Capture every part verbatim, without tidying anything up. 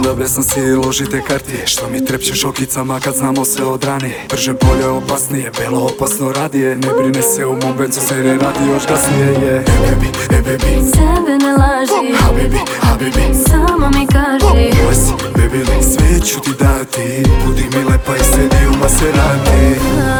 dobre sam si ložite kartije. Što mi trepće šokicama kad znamo se od ranije. Brže, bolje, opasnije, belo opasno radije. Ne brine se u mom bencu, se ne radi još gasnije. E baby, e baby, sebe ne laži, habibi, habibi, samo mi kaži. Moj si, baby, sve ću ti dati. Budi mi lepa i sedi u Maserati.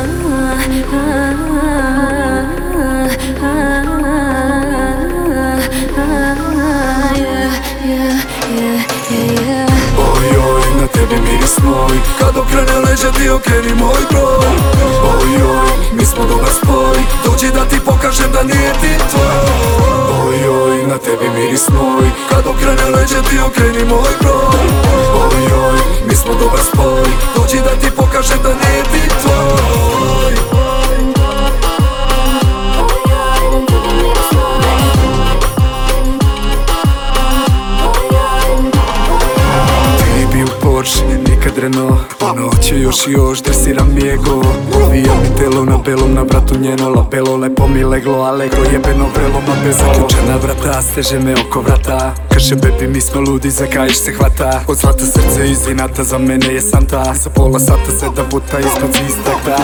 Ojoj, na tebi miris moj. Kad okrene leđa ti okreni moj broj. Ojoj, mi smo dobar spoj. Dođi da ti pokažem da nije ti tvoj. Ojoj, na tebi miris moj. Kad okrene leđa ti okreni moj broj. Ojoj, mi smo dobar spoj. Dođi da ti pokažem da nije ti tvoj. Nikad Renault, ono hoće još i još, dresiram mi ego. Uvijam mi telo na belom, na vratu njeno lapelo. Lepo mi leglo, allegro, jebeno vrelo, ma bez zaključena vrata. Steže me oko vrata, kaže baby mi smo ludi, za kajiš se hvata. Od zlata srce iz inata, za mene je santa. Za pola sata sedam puta izbaci iz takta.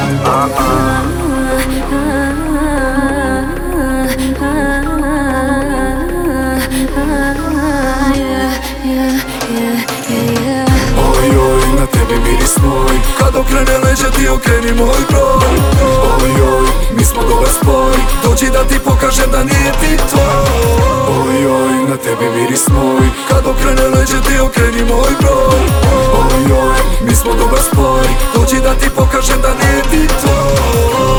Ojoj, na tebi miris moj. Kad okrene leđa ti okreni moj broj. Ojoj, mi smo dobar spoj. Dođi da ti pokažem da nije ti tvoj. Ojoj, na tebi miris moj. Kad okrene leđa ti okreni moj broj. Ojoj, mi smo dobar spoj. Dođi da ti pokažem da nije ti tvoj.